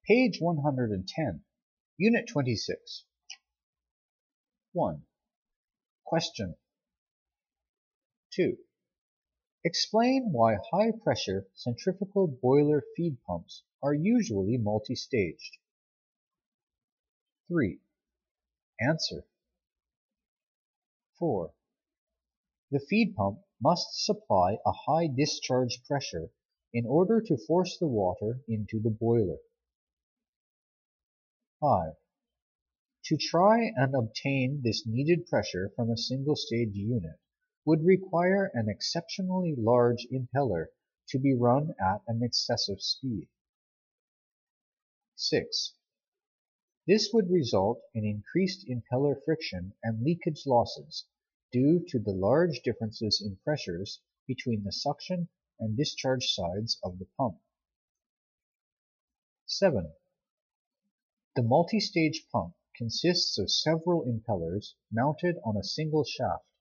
Page 110, Unit 26. 1. Question. 2. Explain why high-pressure centrifugal boiler feed pumps are usually multi-staged. 3. Answer. 4. The feed pump must supply a high discharge pressure in order to force the water into the boiler. 5. To try and obtain this needed pressure from a single-stage unit would require an exceptionally large impeller to be run at an excessive speed. 6. This would result in increased impeller friction and leakage losses due to the large differences in pressures between the suction and discharge sides of the pump. 7. The multi-stage pump consists of several impellers mounted on a single shaft